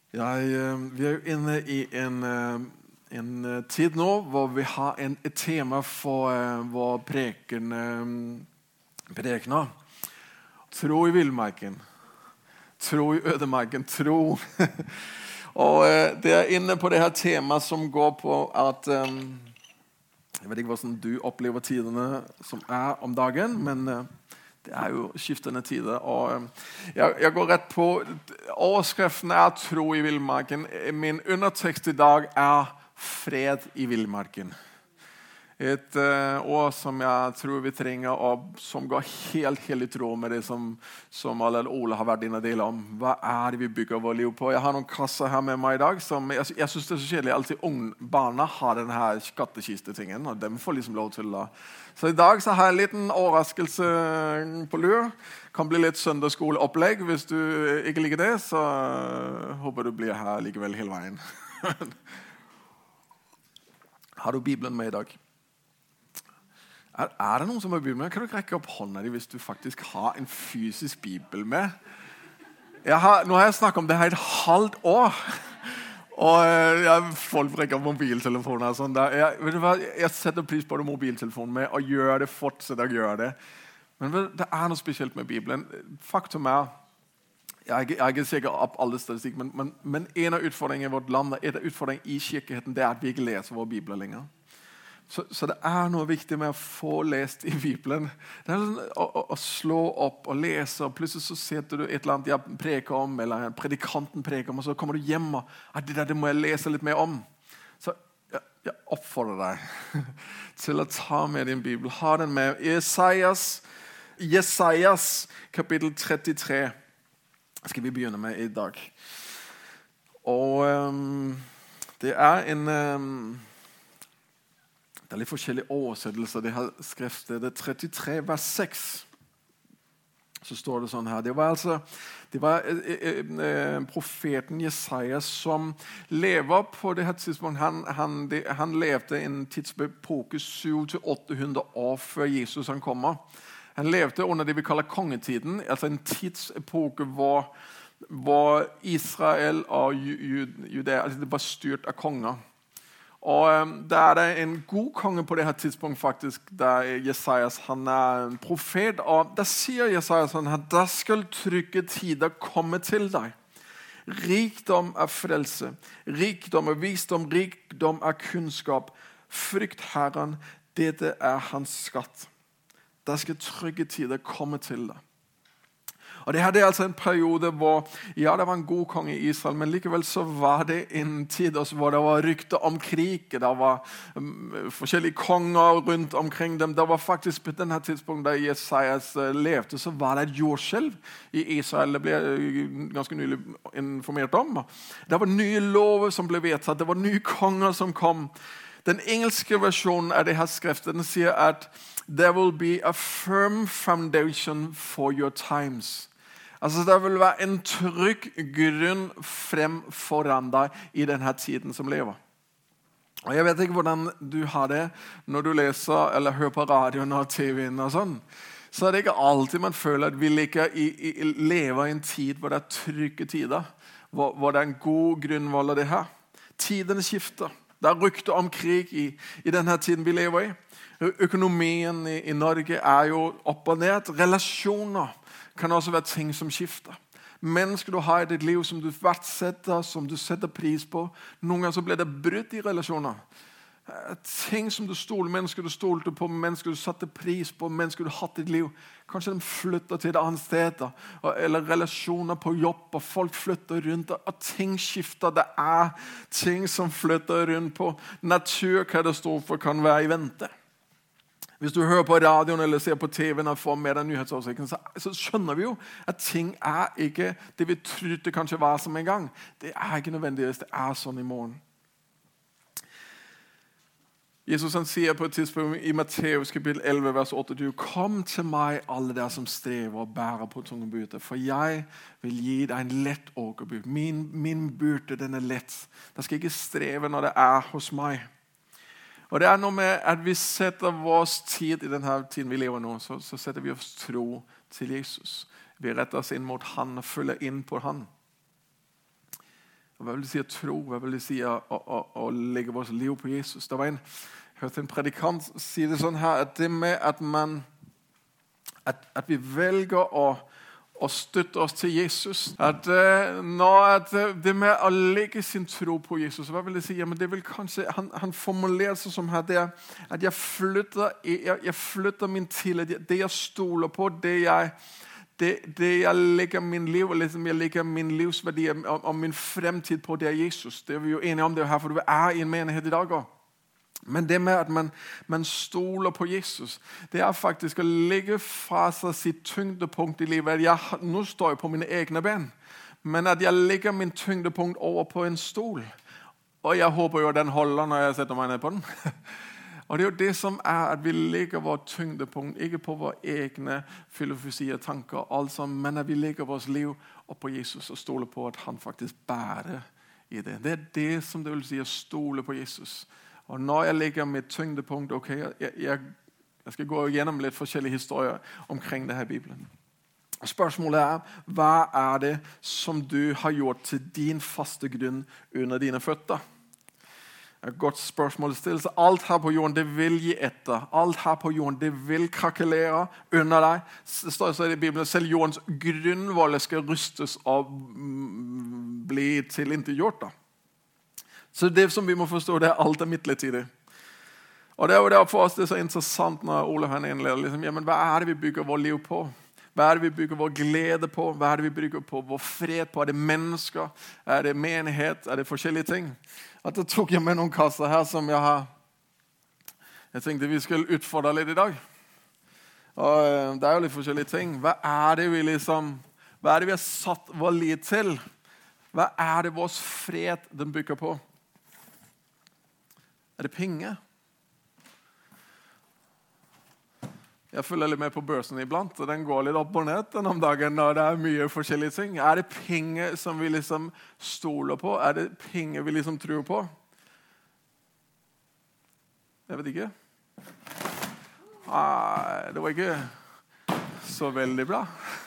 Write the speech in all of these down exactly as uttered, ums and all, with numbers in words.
Jeg, vi er jo inne i en, en tid nå hvor vi har en, et tema for vår preken, prekener. Tro i villmarken. Tro i ødemarken. Tro. Og det er inne på det her temaet som går på at jeg vet ikke hvordan du opplever tidene som er om dagen, men det er jo skiftende tider, og jeg, jeg går rett på. Overskriften er tro i villmarken. Min undertekst i dag er fred i villmarken. Et uh, ord som jeg tror vi trenger, og som går helt, helt i tråd med det som, som alle Ole har vært inne og delt om. Hva er det vi bygger vår liv på? Jeg har noen kasser her med meg i dag. Som, jeg, jeg synes det er så kjedelig. Alltid unge barna har denne skattkiste-tingen, og de får liksom lov til å... Så i dag så har jeg en liten overraskelse på lur. Kan bli litt søndagsskoleopplegg. Hvis du ikke liker det, så håper du blir her likevel hele veien. Har du Bibelen med i dag? Er, er det noen som har Bibelen med? Kan du rekke opp hånda di hvis du faktisk har en fysisk Bibel med? Jeg har, nå har jeg snakket om det her et halvt år. Og jeg, folk rekker opp mobiltelefoner. Sånn der. Jeg, vet du hva? Jeg setter pris på det mobiltelefonen med og gjør det, fortsetter å gjøre det. Men det er noe spesielt med Bibelen. Faktum er, jeg er ikke sikker opp alle statistikk, men, men, men en av utfordringene i vårt land, en av utfordringene i kirkeligheten, det er at vi ikke leser våre Bibler lenger. Så, så det er noe viktig med å få lest i Bibelen. Det er sånn, å, å, å slå opp og lese, og plutselig så setter du et eller annet jeg preker om, eller predikanten preker om, og så kommer du hjem og ah, det der det må jeg lese litt mer om. Så jeg, jeg oppfordrer deg til å ta med din Bibel. Ha den med. Jesajas, Jesajas kapittel trettitre skal vi begynne med i dag. Og um, det er en... Um, Det er litt forskjellige oversettelser. Det har skriftstedet trettitre, vers seks. Så står det sånn her. Det var altså det var, eh, eh, profeten Jesajas som lever på det her tidspunktet. Han, han, det, han levde en tidsepoke syv til åtte hundre år før Jesus han kommer. Han levde under det vi kaller kongetiden. Altså en tidsepoke hvor, hvor Israel og Judea altså det var styrt av konger. Og um, der er det en god konge på det her tidspunkt faktisk, der Jesajas, han er en profet, og der sier Jesajas sånn her, der skal trygge tider komme til deg. Rikdom er frelse, rikdom er visdom, rikdom er kunnskap. Frykt Herren, dette er hans skatt. Der skal trygge tider komme til deg. Og det her det er altså en periode hvor, ja, det var en god konge i Israel, men likevel så var det en tid også hvor det var rykter om krig. Det var um, forskjellige konger rundt omkring dem. Det var faktisk på denne tidspunkt da Jesajas uh, levde, så var det et jordskjelv i Israel. Det ble uh, ganske nylig informert om. Det var nye lover som ble vedtatt. Det var nye konger som kom. Den engelske versjonen av det her skriftet, den sier at there will be a firm foundation for your times. Altså det vil være en trygg grunn frem foran deg i denne tiden som lever. Og jeg vet ikke hvordan du har det når du leser eller hører på radioen og tv-en og sånn. Så er det ikke alltid man føler at vi liker i, i, lever i en tid hvor det er trygge tider. Hvor, hvor det er en god grunnvoll av det her. Tidene skifter. Det er rykter om krig i, i denne tiden vi lever i. Økonomien i, i Norge er jo opp og ned. Relasjoner kan også være ting som skifter. Mennesker du har i ditt liv som du verdsetter, som du setter pris på. Noen ganger så blir det brudd i relasjoner. Ting som du stoler, mennesker du stolte på, mennesker du satte pris på, mennesker du har hatt i ditt liv. Kanskje de flytter til et annet sted, eller relasjoner på jobb, og folk flytter rundt, og ting skifter. Det er ting som flytter rundt på. Naturkatastrofer kan være i vente. Hvis du hører på radioen eller ser på tv-en og får med deg nyhetsoversikten, så, så skjønner vi jo at ting er ikke det vi trodde kanskje var som en gang. Det er ikke nødvendigvis det er sånn i morgen. Jesus han sier på et tidspunkt i Matteus kapittel elleve vers åtte, «Kom til meg alle der som strever og bærer på tunge byrder, for jeg vil gi deg en lett åkerbyrde. Min, min byrde den er lett. Da skal jeg ikke streve når det er hos meg.» Og det er noe med at vi setter vår tid i denne tiden vi lever nå, så, så setter vi oss tro til Jesus. Vi retter oss inn mot han og følger inn på han. Hva vil det si å tro? Hva vil det si å, å, å, å legge vårt liv på Jesus? Det var en, jeg hørte en predikant si det sånn her, at det med at, man, at, at vi velger å, å støtte oss til Jesus, at, når, at det med å legge sin tro på Jesus, hva vil det si? Ja, men det vil kanskje, han, han formulerer seg som her, det er, at jeg flytter, jeg, jeg flytter min tillit, det jeg stoler på, det jeg Det, det jeg legger min liv, og liksom jeg legger min livsverdi og, og min fremtid på, det er Jesus. Det er vi jo enige om det her, for du er i en menighet i dag også. Men det med at man, man stoler på Jesus, det er faktisk å legge fra seg sitt tyngdepunkt i livet. Jeg, nå står jeg på mine egne ben, men at jeg legger min tyngdepunkt over på en stol. Og jeg håper jo at den holder når jeg setter meg ned på den. Og det er jo det som er at vi legger vårt tyngdepunkt, ikke på våre egne filosofier, tanker, altså, men at vi legger vårt liv opp på Jesus og stoler på at han faktisk bærer i det. Det er det som det vil si å stole på Jesus. Og når jeg legger mitt tyngdepunkt, ok, jeg, jeg, jeg skal gå gjennom litt forskjellige historier omkring det her i Bibelen. Spørsmålet er, hva er det som du har gjort til din faste grunn under dine føtter? Et godt spørsmål stilles. Alt her på jorden, det vil gi etter. Alt her på jorden, det vil krakelere under deg. Det står så i Bibelen, selv jordens grunnvoller skal rystes og bli tilintetgjort. Så det som vi må forstå, det er alt er midlertidig. Og det er jo det for oss det er så interessant når Ole han innleder. Liksom, ja, men hva er det vi bygger vår liv på? Hva er det vi bygger vår glede på? Hva er det vi bygger på vår fred på? Er det mennesker? Er det menighet? Er det forskjellige ting? At da tok jeg med noen kasser her som jeg har jeg tenkte vi skulle utfordre litt i dag. Og det er jo litt forskjellige ting. Hva er det vi liksom hva er det vi har satt vår lit til? Hva er det vår fred den bygger på? Er det penger? Jeg følger litt med på børsen iblant, og den går litt opp og ned den om dagen når det er mye forskjellige ting. Er det penger som vi liksom stoler på? Er det penger vi liksom tror på? Jeg vet ikke. Nei, det var ikke så veldig bra.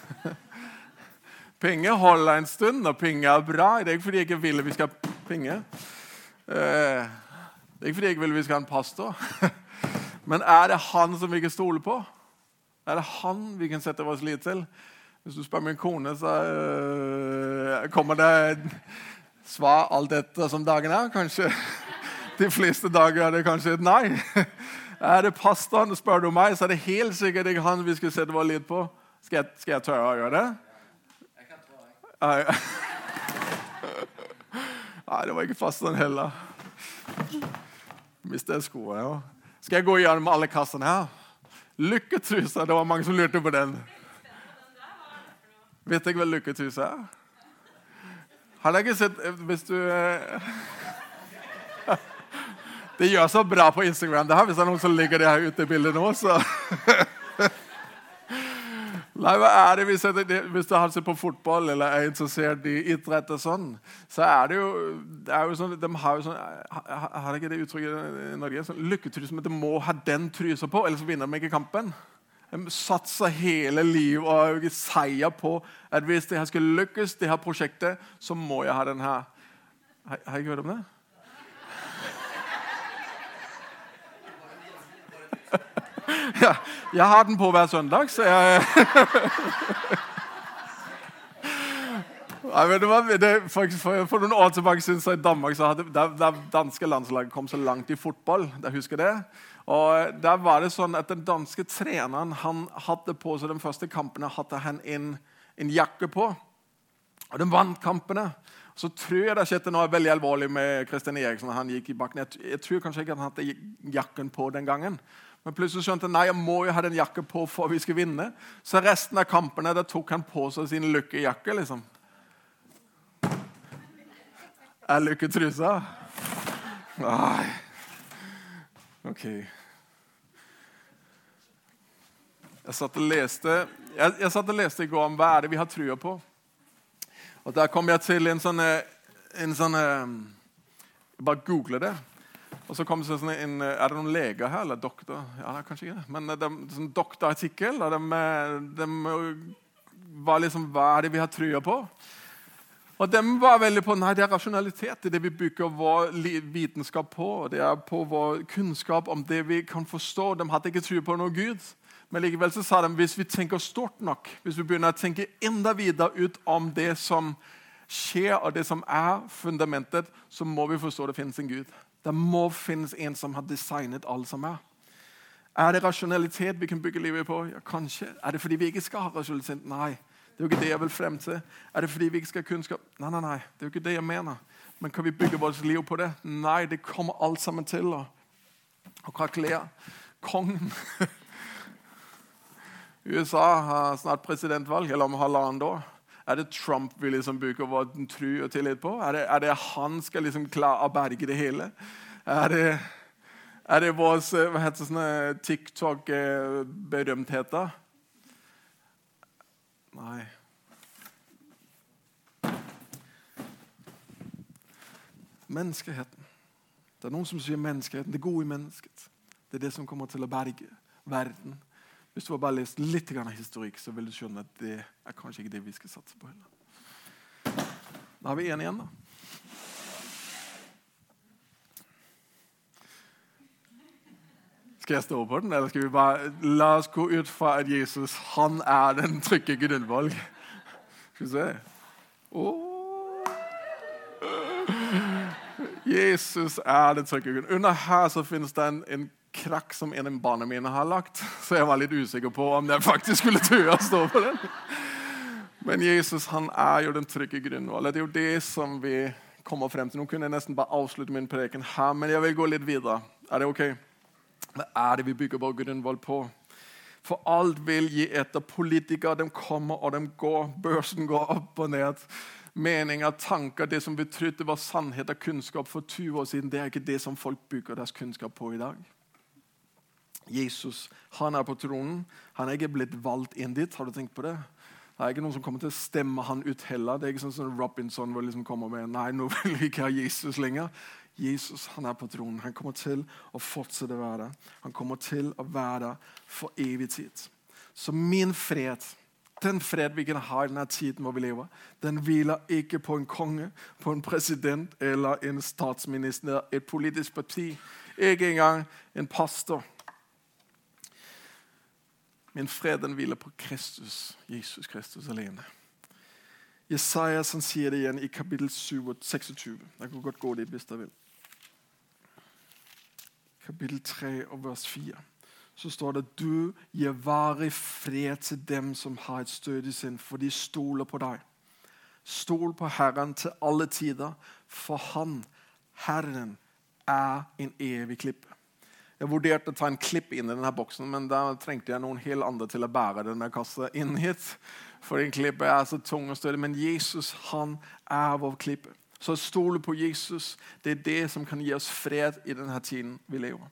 Penger holder en stund, og penger er bra. Det er ikke fordi jeg ikke vil vi skal ha penger. Det er ikke fordi jeg ikke vil vi skal ha en pastor. Men er det han som vi kan stole på? Er det han vi kan sette oss lit til? Hvis du spør min kone, så uh, kommer det svar alt dette som dagen er. Kanskje de fleste dager er det kanskje et nei. Er det pastoren, spør du meg, så er det helt sikkert ikke han vi skal sette vår lit på. Skal jeg, skal jeg tørre å gjøre det? Jeg kan tørre. Nei, det var ikke pastoren heller. Mistet skoene, ja. Skal jeg gå gjennom alle kassene her? Lykketrusa, det var mange som lurte på den. Vet jeg hva lykketrusa er? Har jeg ikke sett, hvis du... Det gjør så bra på Instagram. Det har hvis det er noen som ligger det her ute i bildet nå, så... Nei, hva er det vi setter det? Hvis du har sett på fotball eller er interessert i idrett og sånn, så er det jo, det er jo sånn, de har jo sånn, har ikke det uttrykket i Norge, sånn lykketrus, men de må ha den trusa på, ellers vinner de ikke kampen. De satser hele livet og seier på at hvis de skal lykkes, det her prosjektet, så må jeg ha den her. Har, har jeg ikke hørt om det? Ja, jeg har den på hver søndag, så jeg... Nei, vet du hva? Det, for, for, for noen år tilbake synes jeg i Danmark så hadde der, der danske landslaget kom så langt i fotball, der husker det. Og der var det sånn at den danske treneren, han hadde på seg de første kampene, hadde han en, en jakke på. Og den vant kampene. Så tror jeg det skjedde noe veldig alvorlig med Christian Eriksen. Han gikk i bakken. Jeg, jeg tror kanskje ikke han hadde jakken på den gangen. Men plutselig skjønte han, nei, jeg må jo ha den jakken på for vi skal vinne. Så resten av kampene, da tok han på seg sin lykkejakke, liksom. Er lykketrusa? Nei. Ok. Jeg satt og leste, jeg, jeg satt og leste i går om hva er det vi har trua på. Og der kom jeg til en sånn, en sånn, jeg bare googlet det. Og så kom det sånn en, er det noen leger her, eller doktor? Ja, det er kanskje ikke det. Men det er en sånn doktorartikkel, og de, de var liksom, hva er det vi har trua på? Og de var veldig på, nei, det er rasjonalitet, det er det vi bygger vår vitenskap på, det er på vår kunnskap om det vi kan forstå. De hadde ikke tro på noe Gud, men likevel så sa de, hvis vi tenker stort nok, hvis vi begynner å tenke enda videre ut om det som skjer, og det som er fundamentet, så må vi forstå det finnes en Gud. Det må finnes en som har designet alt som er. Er det rasjonalitet vi kan bygge livet på? Ja, kanskje. Er det fordi vi ikke skal ha rasjonalitet? Nei. Det er jo ikke det jeg vil frem til. Er det fordi vi ikke skal ha kunnskap? Nei, nei, nei. Det er jo ikke det jeg mener. Men kan vi bygge vårt liv på det? Nei, det kommer alt sammen til å, å krakelere. Kongen. U S A har snart presidentvalg, eller om halvannet år. Er det Trump vi liksom bygger vår tro og tillit på? Er det, er det han skal liksom klare å berge det hele? Er det, er det vår hva heter sånne TikTok-berømtheter? Nei. Menneskeheten. Det er noen som sier menneskeheten, det gode i mennesket. Det er det som kommer til å berge verden. Hvis du har bare lest litt grann historikk, så vil du skjønne at det er kanskje ikke det vi skal satse på heller. Da har vi en igjen da. Skal jeg stå på den, eller skal vi bare la oss gå ut fra at Jesus, han er den trygge grunnvalg? Skal vi se. Oh. Jesus er den trygge grunnvalg. Under her så finnes det en, en krakk som en av barna mine har lagt, så jeg var litt usikker på om jeg faktisk skulle tøye å stå på den. Men Jesus, han er jo den trygge grunnvalg. Det er jo det som vi kommer frem til. Nå kunne jeg nesten bare avslutte min preken her, men jeg vil gå litt videre. Er det ok? Hva er det vi bygger vår grunnvalg på? For alt vil gi etter. Politikere, de kommer og de går. Børsen går opp og ned. Meninger, tanker, det som vi trodde var sannhet og kunnskap for tyve år siden, det er ikke det som folk bygger deres kunnskap på i dag. Jesus, han er på tronen. Han er ikke blitt valgt inn dit. Har du tenkt på det? Det er ikke noen som kommer til å stemme han ut heller. Det er ikke sånn som Robinson vil liksom komme med, nei, nå vil vi ikke ha Jesus lenger. Jesus, han er på tronen. Han kommer til å fortsette å være der. Han kommer til å være der for evig tid. Så min fred, den fred vi kan ha i denne tiden hvor vi lever, den hviler ikke på en konge, på en president eller en statsminister, et politisk parti. Ikke engang en pastor. Min fred, den hviler på Kristus, Jesus Kristus alene. Jesajas, han sier det igjen i kapittel syv, seksogtyve. Jeg kan godt gå dit hvis jeg vil. Kapittel tre og vers fire. Så står det, du gir varig fred til dem som har et stødig sinn, for de stoler på deg. Stol på Herren til alle tider, for han, Herren, er en evig klippe. Jeg vurderte å ta en klipp inn i denne boksen, men da trengte jeg noen helt andre til å bære denne kassa inn hit. For en klippe er så tung og stødig, men Jesus, han er vår klippe. Så stole på Jesus, det er det som kan gi oss fred i denne tiden vi lever.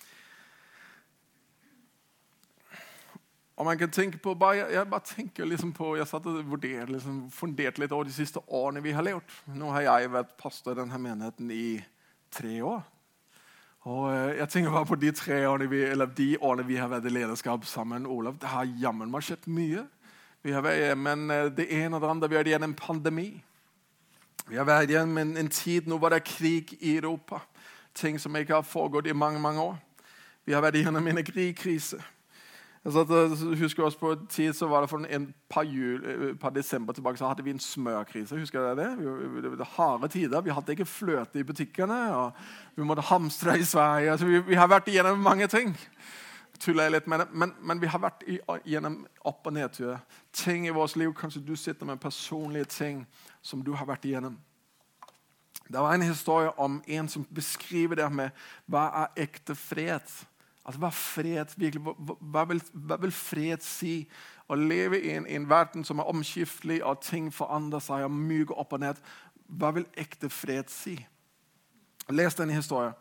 Og man kan tenke på, bare, jeg bare tenker liksom på, jeg satt og vurderte, liksom, funderte litt over de siste årene vi har levd. Nå har jeg vært pastor i denne menigheten i tre år. Og jeg tenker bare på de tre årene vi, eller de årene vi har vært i lederskap sammen, Olav. Det har jammen meg skjedd mye. Vi har vært, men det ene og det andre, vi har vært igjen en pandemi. Vi har vært igjen en, en tid nå var det krig i Europa. Ting som ikke har foregått i mange, mange år. Vi har vært igjennom en energikrise. Jeg satt, husker også på en tid så var det for en par, jul, et par desember tilbake så hadde vi en smørkrise. Husker dere det? Det var harde tider. Vi hadde ikke fløte i butikkene, og vi måtte hamstre i Sverige. Altså, vi, vi har vært igjennom mange ting. Tuller jeg litt med det. Men, men vi har vært igjennom opp- og nedtur. Ting i vårt liv, kanskje du sitter med personlige ting som du har vært igjennom. Det var en historie om en som beskriver det med hva er ekte fred. Altså, hva, fred, virkelig, hva, hva, vil, hva vil fred si? Å leve i en, en verden som er omskiftelig, og ting forandrer seg, og mye går opp og ned. Hva vil ekte fred si? Les denne historien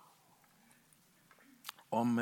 om,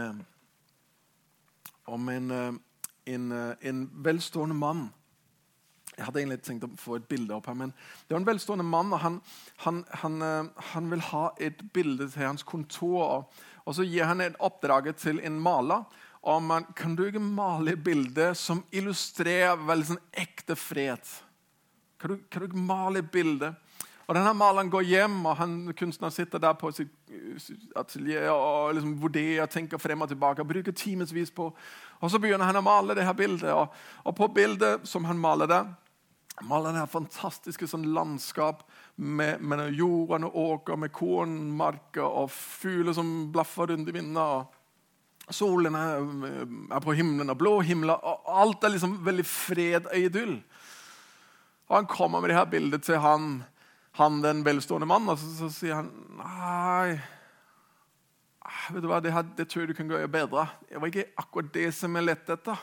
om en, en, en velstående mann. Jeg hadde egentlig tenkt å få et bilde opp her, men det var en velstående mann, og han, han, han, han vil ha et bilde til hans kontor, og, og så gir han et oppdrag til en maler, og man kan du ikke male et bilde som illustrerer veldig sånn ekte fred? Kan du, kan du male et bilde? Og denne maleren går hjem, og han, kunstneren sitter der på sitt atelier og liksom vurderer, tenker frem og tilbake, og bruker timesvis på. Og så begynner han å male det her bildet. Og, og på bildet som han maler der, maler det her fantastiske sånn landskap med, med jorden og åker, med kornmarker og fugler som blaffer rundt i vinden. Og solen er, er på himmelen, og blå himler, og alt er liksom veldig fred og idyll. Og han kommer med det her bildet til han, han den velstående mannen, og så, så sier han, nei, vet du hva, det, her, det tror jeg du kan gjøre bedre. Det var ikke akkurat det som er lett etter.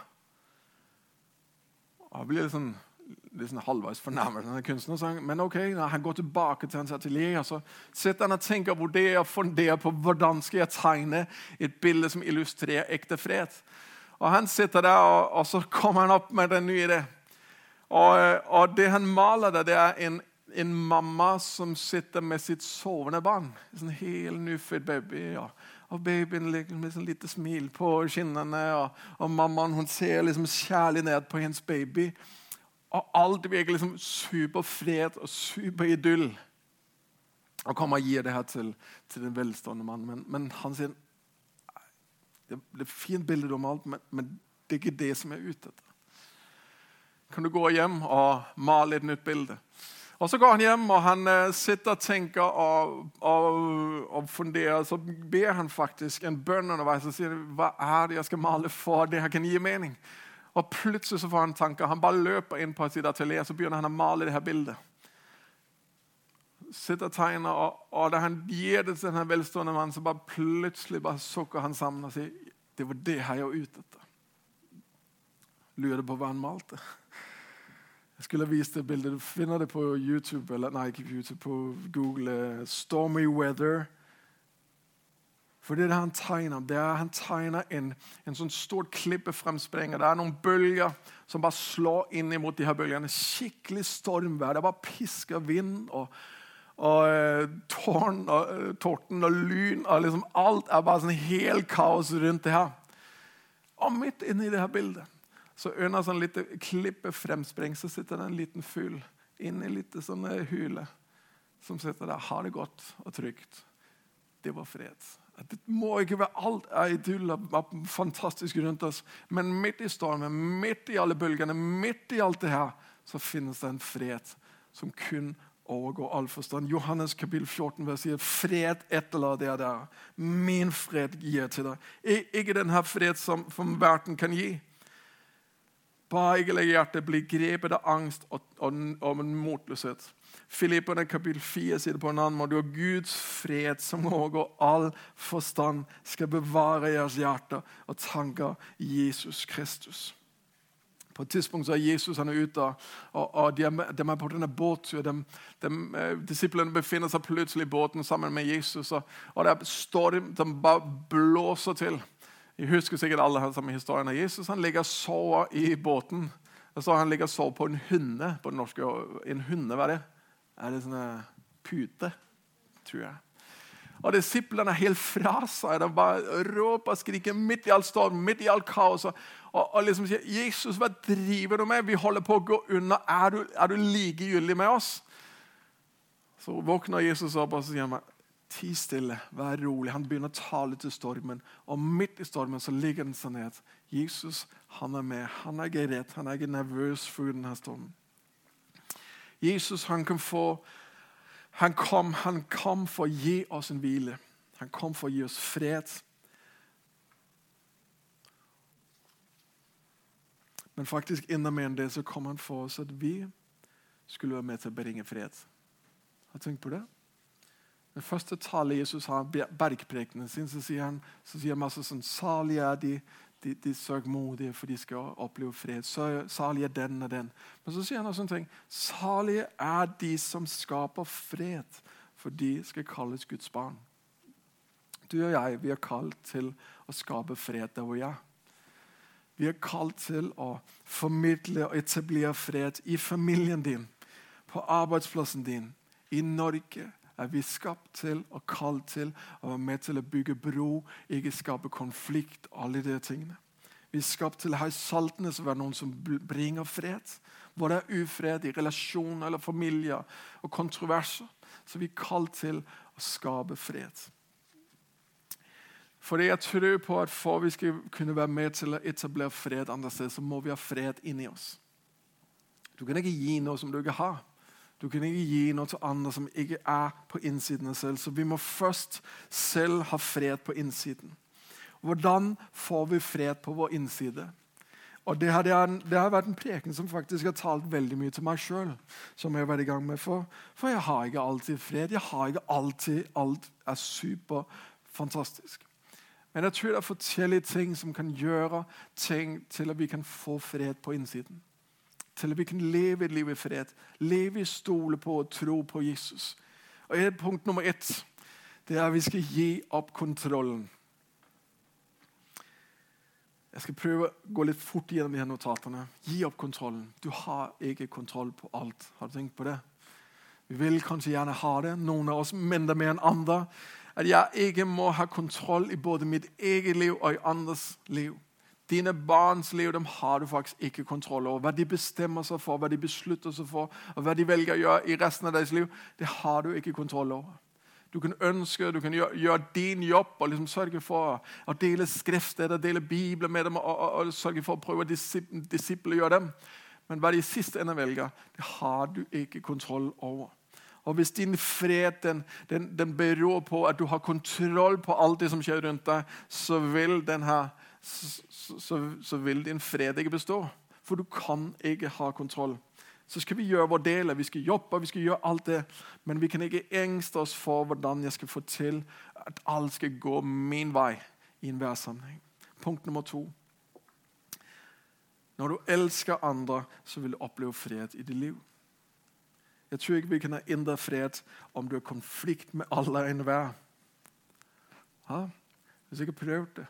Og han blir litt sånn, litt sånn halvveis fornærmet, denne kunstneren, men ok, han går tilbake til hans atelier, og så sitter han og tenker, vurderer og funderer på hvordan skal jeg tegne et bilde som illustrerer ekte fred. Og han sitter der, og, og så kommer han opp med den nye idé. Og, og det han maler der, det er en En mamma som sitter med sitt sovende barn. En sånn helt nyfødt baby. Ja. Og babyen ligger med sånn lite smil på skinnene. Og, og mammaen hun ser liksom kjærlig ned på hennes baby. Og alt virker liksom superfred og superidyll. Og kommer og gir det her til, til den velstående mannen. Men, men han sier, det, det er fint bilde du har malt, men, men det er ikke det som er ute etter. Kan du gå hjem og male et nytt bilde? Og så går han hjem, og han uh, sitter og tenker og, og, og funderer. Så ber han faktisk en bønn underveis og sier, hva er det jeg skal male for? Det her kan gi mening. Og plutselig så får han tanker. Han bare løper inn på sitt atelier, så begynner han å male det her bildet. Sitter og tegner, og, og da han gir det til denne velstående mannen, så bare plutselig bare sukker han sammen og sier, det var det her jeg var ute etter. Lurer på hva han malte. Jeg skulle ha vist det bildet. Du finner det på YouTube, eller nei, ikke på YouTube, på Google. Stormy weather. For det er det han tegner. Det er han tegner en, en sånn stort klippefremsprenger. Det er noen bølger som bare slår inn imot de her bølgene. Skikkelig stormvær. Det er bare pisker vind og, og tårn og torden og lyn. Og liksom alt er bare sånn helt kaos rundt det her. Og midt inne i det her bildet, så under sånn lite klippefremspreng, så sitter det en liten fugl inne i litt sånne hule, som sitter der, har det godt og trygt. Det var fred. Det må ikke være alt er idyll og fantastisk rundt oss, men midt i stormen, midt i alle bølgene, midt i alt det her, så finnes det en fred som kun overgår all forstand. Johannes kapitel fjorten, vers sier, fred etterlater det der. Min fred gir til deg. Ikke den her fred som, som verden kan gi. Bare ikke legge hjertet bli grepet av angst og, og, og motløshet. Filipperne kapitel fire sier det på en annen måte. Og Guds fred som overgår all forstand skal bevare deres hjerter og tanker i Jesus Kristus. På et tidspunkt så er Jesus han er ute, og, og de, er, de er på denne båttur. De, de, disiplene befinner seg plutselig i båten sammen med Jesus, og, og det er storm, de bare blåser til. Jeg husker sikkert alle her samme historien av Jesus. Han ligger og sover i båten. Så han ligger og sover på en hunde på den norske. En hunde, hva er det? Er det sånne pute, tror jeg. Og disiplene er helt fra seg. De bare råper og skriker midt i all storm, midt i all kaos. Og, og liksom sier, Jesus, hva driver du med? Vi holder på å gå unna. Er du, er du likegyldig med oss? Så våkner Jesus opp og sier han, ti stille, vær rolig. Han begynner å tale til stormen, og midt i stormen så ligger den sannhet. Jesus, han er med. Han er ikke redd. Han er ikke nervøs for denne stormen. Jesus, han kan få, han kom, han kom for å gi oss en hvile. Han kom for å gi oss fred. Men faktisk enda mer enn det så kom han for oss at vi skulle være med til å bringe fred. Har du tenkt på det? Den første tale Jesus har, bergprekenen sin, så sier han, så sier han masse sånn, salig er de, de, de søkmodige, for de skal oppleve fred. Salig er den og den. Men så sier han også en ting, salig er de som skaper fred, for de skal kalles Guds barn. Du og jeg, vi er kalt til å skape fred der hvor jeg er. Vi er kalt til å formidle og etablere fred i familien din, på arbeidsplassen din, i Norge, er vi skapt til og kalt til å være med til å bygge bro, ikke skape konflikt, alle de tingene. Vi er skapt til å ha i saltene som være noen som bringer fred. hvor det er ufred i relasjoner eller familier og kontroverser, så er vi kalt til å skape fred. Fordi jeg tror på at for vi skal kunne være med til å etablere fred andre steder, så må vi ha fred inni oss. Du kan ikke gi noe som du ikke har. Du kan ikke gi noe til andre som ikke er på innsiden av selv. Så vi må først selv ha fred på innsiden. Hvordan får vi fred på vår innside? Og det har, det har vært en preken som faktisk har talt veldig mye til meg selv, som jeg har vært i gang med for. For jeg har ikke alltid fred. Jeg har ikke alltid alt er super fantastisk. Men jeg tror det er forskjellige ting som kan gjøre ting til at vi kan få fred på innsiden. Til at vi kan leve et liv i fred. Leve i stole på og tro på Jesus. Og et punkt nummer ett, det er at vi skal gi opp kontrollen. Jeg skal prøve å gå litt fort gjennom de her notatene. Gi opp kontrollen. Du har ikke kontroll på alt. Har du tenkt på det? Vi vil kanskje gjerne ha det. Noen av oss mindre mer enn andre. At jeg ikke må ha kontroll i både mitt eget liv og i andres liv. Dine barns liv, dem har du faktisk ikke kontroll over. Hva de bestemmer seg for, hva de beslutter seg for, og hva de velger å gjøre i resten av deres liv, det har du ikke kontroll over. Du kan ønske, du kan gjøre, gjøre din jobb og liksom sørge for å dele skriftsteder, dele bibler med dem og, og, og sørge for å prøve å disiple gjøre dem. Men hva de siste ende velger, det har du ikke kontroll over. Og hvis din fred den, den, den beror på at du har kontroll på alt det som skjer rundt deg, så vil, den her, så, så, så vil din fred ikke bestå. For du kan ikke ha kontroll. Så skal vi gjøre vår del, vi skal jobbe, vi skal gjøre alt det. Men vi kan ikke engste oss for hvordan jeg skal få til at alt skal gå min vei i enhver sammenheng. Punkt nummer to. Når du elsker andre, så vil du oppleve fred i ditt liv. Jeg tror ikke vi kan ha indre fred om du har konflikt med alle og enhver. Ja? Hvis ikke prøv det.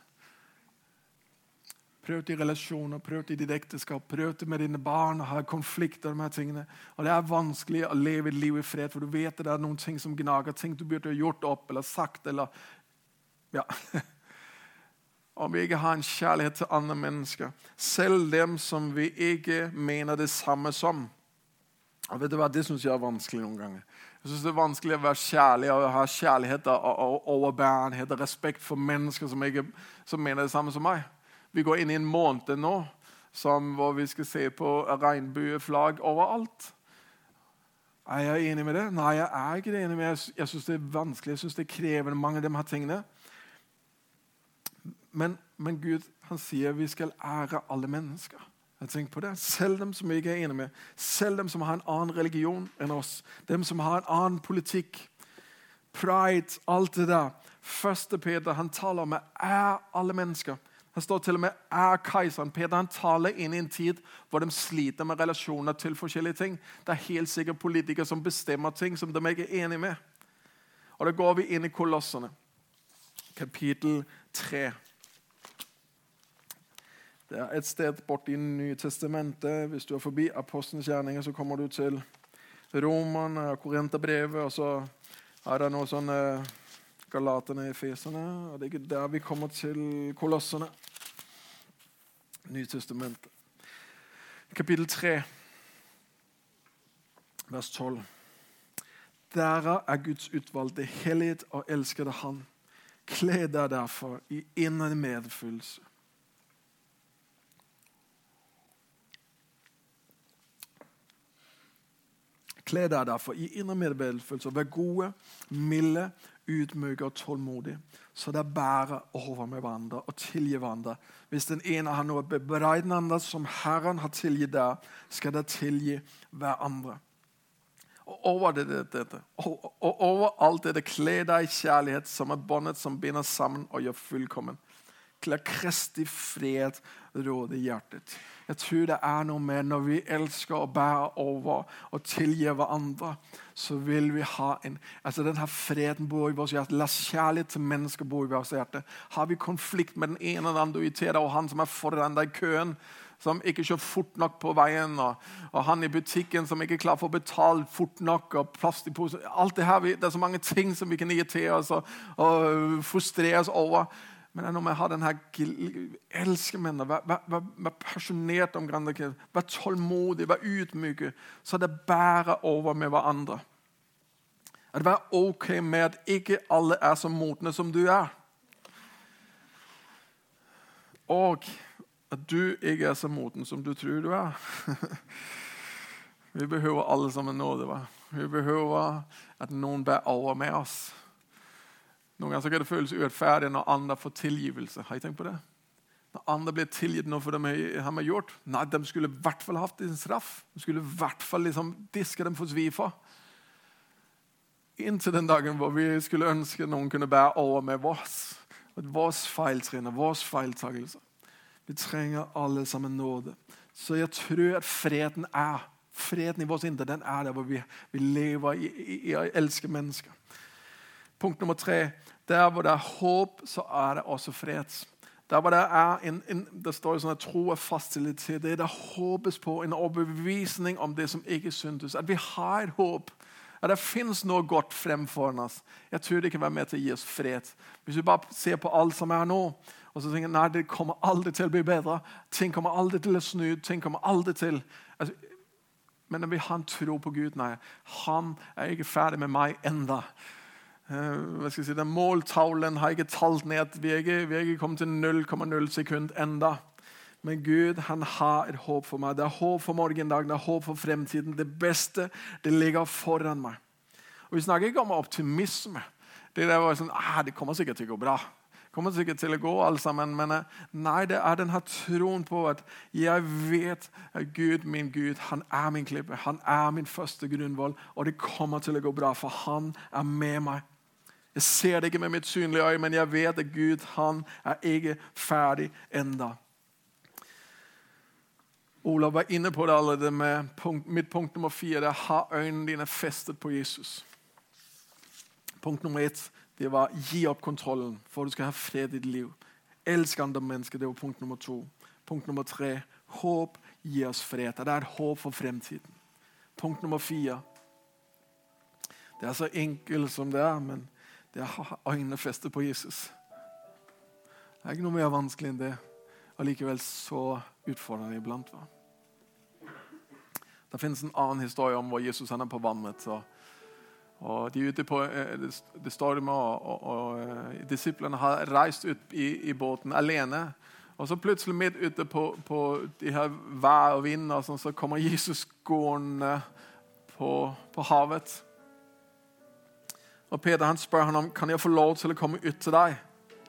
Prøv det i relasjoner, prøv det i ditt ekteskap, prøv det med dine barn og ha konflikter og de her tingene. Og det er vanskelig å leve et liv i fred, for du vet at det er noen ting som gnager, ting du burde ha gjort opp eller sagt, eller ja. Om vi ikke har en kjærlighet til andre mennesker, selv dem som vi ikke mener det samme som. Og vet du hva, det synes jeg er vanskelig noen ganger. Jeg synes det er vanskelig å være kjærlig og ha kjærlighet og, og overbærenhet og respekt for mennesker som, ikke, som mener det samme som meg. Vi går inn i en måned nå som, hvor vi skal se på regnbueflagg overalt. Er jeg enig med det? Nei, jeg er ikke enig med det. Jeg synes det er vanskelig. Jeg synes det er krevende, mange av de her tingene. Men, men Gud, han sier vi skal ære alle mennesker. Jeg tenker på det. Selv dem som vi ikke er enige med. Selv dem som har en annen religion enn oss. Dem som har en annen politikk. Pride, alt det der. Første Peter, han taler om er alle mennesker. Han står til og med er keiseren. Peter, han taler inn i en tid hvor de sliter med relasjoner til forskjellige ting. Det er helt sikkert politikere som bestemmer ting som de ikke er enige med. Og da går vi inn i Kolossene. Kapittel tre. Det er et sted bort i Nye Testamentet. Hvis du er forbi Apostlenes gjerninger, så kommer du til Romerne og Korinterbrevet, og så er det noe sånn Galaterne, Efeserne, og det er ikke der vi kommer til Kolossene. Nye Testamentet. Kapittel tre, vers tolv. Dere er Guds utvalgte, hellighet og elskede Han. Kle deg derfor i innerlig medfølelse. Kle deg derfor i innerlig medfølelse, og vær gode, milde, utmyke og tålmodig, så det bærer over med hverandre og tilgi hverandre. Hvis den ene har noe bebreidende andre som Herren har tilgitt der, skal det tilgi hverandre. Og over det, det, det, og, og over alt det, det kle deg i kjærlighet som er båndet som binder sammen og gjør fullkommen. La Kristi fred råde i hjertet. Jeg tror det er noe med når vi elsker å bære over og tilgi hverandre, så vil vi ha en, altså denne freden bor i vårt hjerte. La kjærlighet til mennesker bo i vårt hjerte. Har vi konflikt med den ene eller andre irriterer, og han som er foran deg i køen, som ikke kjører fort nok på veien, og, og han i butikken som ikke er klar for å betale fort nok, og plastposer, alt det her, det er så mange ting som vi kan irritere oss og, og frustrere oss over. Men det er når vi har den her, elsker mennesker, vær, vær, vær, vær passionert om hverandre, vær tålmodig, vær ydmyke, så det bærer over med hverandre. At være ok med at ikke alle er så modne som du er. Og at du ikke er så moden som du tror du er. Vi behøver alle sammen nåde, va? Vi behøver at noen bærer over med oss. Noen ganger så kan det føles uretfærdig når andre får tilgivelse. Har I tenkt på det? Når andre blir tilgitt noe for det de har gjort. Nei, de skulle i hvert fall haft en straff. De skulle i hvert fall liksom diske dem for svi for. Inntil den dagen hvor vi skulle ønske noen kunne bære over med oss. Vårs feiltrinner, vårs feiltagelser. Vi trenger alle sammen nåde. Så jeg tror at freden er. Freden i vårt indre, den er der hvor vi, vi lever i, i, i å elske mennesker. Punkt nummer tre. Der hvor det er håp, så er det også fred. Der hvor det er en, en det står sånn at tro er faststillhet. Det er det håpes på, en overbevisning om det som ikke syntes. At vi har et håp. At det finnes noe godt fremfor oss. Jeg tror det kan være med til å gi oss fred. Hvis vi bare ser på alt som er nå, og så tenker nei, det kommer aldri til å bli bedre. Ting kommer aldri til å snu. Ting kommer aldri til. Altså, men når vi har en tro på Gud, nei, han er ikke ferdig med meg enda. Uh, hva skal jeg si, den måltavlen har ikke talt ned. Vi er ikke, vi er ikke kommet til null komma null sekund enda. Men Gud, han har et håp for meg. Det er håp for morgendagen, det er håp for fremtiden. Det beste, det ligger foran meg. Og vi snakker ikke om optimisme. Det der var sånn, ah, det kommer sikkert til å gå bra. Det kommer sikkert til å gå alle sammen. Men nei, det er den her troen på at jeg vet at Gud, min Gud, han er min klippe. Han er min første grunnvoll. Og det kommer til å gå bra, for han er med meg. Jeg ser det ikke med mitt synlige øye, men jeg vet at Gud, han er ikke ferdig enda. Olav var inne på det allerede med punkt, mitt punkt nummer fire. Det er ha øynene dine festet på Jesus. Punkt nummer ett, det var gi opp kontrollen for at du skal ha fred i ditt liv. Elsk andre mennesker, det var punkt nummer to. Punkt nummer tre, håp gir oss fred. Det er et håp for fremtiden. Punkt nummer fire, det er så enkelt som det er, men det er å ha øynene festet på Jesus. Det er ikke noe mer vanskelig enn det, og likevel så utfordrende iblant. Va? Det finnes en annen historie om hvor Jesus han er på vannet, og Og de ute på, det står det med, og, og, og disiplene har reist ut i, i båten alene. Og så plutselig midt ute på, på de her vær og vind, og sånn, så kommer Jesus gående på, på havet. Og Peter han spør han om, kan jeg få lov til å komme ut til deg?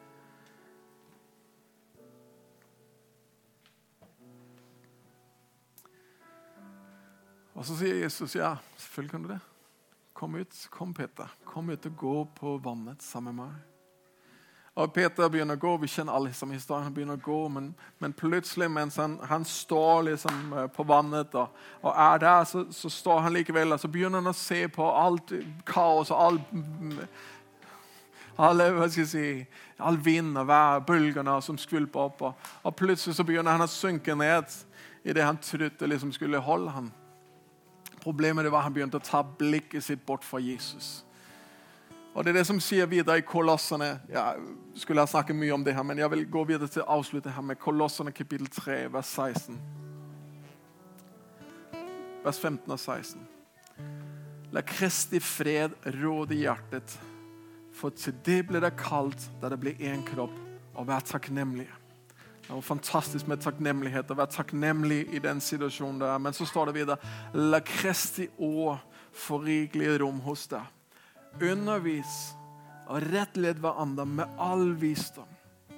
Og så sier Jesus, ja, selvfølgelig kan du det. Kom ut, kom Peter. Kom ut og gå på vannet sammen med meg. Og Peter begynner å gå. Vi kjenner alle som historien. Han begynner å gå, men, men plutselig mens han, han står liksom på vannet og, og er der, så, så står han likevel, og så begynner han å se på alt kaos og all, alle, hva skal jeg si, all vind og vær, bølgene som skvulper opp. Og, og plutselig så begynner han å synke ned i det han trodde liksom skulle holde han. Problemet det var at han begynte å ta blikket sitt bort fra Jesus. Og det er det som sier videre i Kolossene. Jeg skulle ha snakket mye om det her, men jeg vil gå videre til å avslutte her med Kolossene kapittel tre, vers seksten. Vers femten og seksten. La Kristi fred råde i hjertet, for til det ble det kalt, da det ble en kropp, og vær takknemlige. Det var fantastisk med takknemlighet, å være takknemlig i den situasjonen der. Men så står det videre, la Kristi ord få rikelig rom hos deg. Undervis og rettled hverandre med all visdom.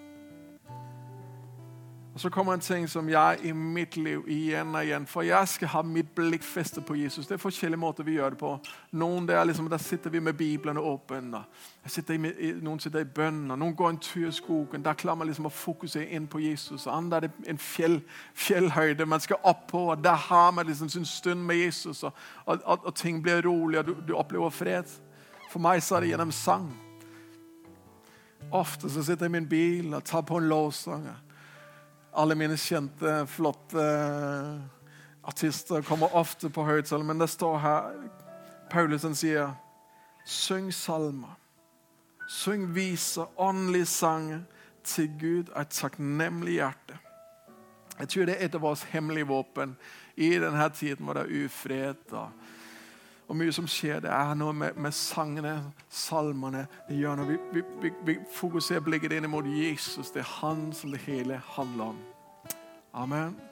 Og så kommer en ting som jeg i mitt liv igjen og igjen, for jeg skal ha mitt blikk festet på Jesus. Det er forskjellige måter vi gjør det på. Noen der, liksom, der sitter vi med Bibelen åpen. Sitter i, noen sitter i bønn, noen går en tur i skogen. Der klarer man liksom å fokusere inn på Jesus. Og andre er det en fjell, fjellhøyde man skal opp på. Og der har man liksom sin stund med Jesus. Og, og, og, og ting blir rolig, og du, du opplever fred. For meg så er det gjennom sang. Ofte så sitter jeg i min bil og tar på en lovsang. Alle mine kjente, flotte artister kommer ofte på høyttaler, men det står her, Paulus han sier, syng salmer, syng viser, åndelige sanger til Gud, et takknemlig hjerte. Jeg tror det er et av våre hemmelige våpen i denne tiden hvor det er ufred og, og mye som skjer. Det er noe med, med sangene, salmene. Det gjør når vi, vi, vi, vi fokuserer blikket inn mot Jesus. Det er han som det hele handler om. Amen.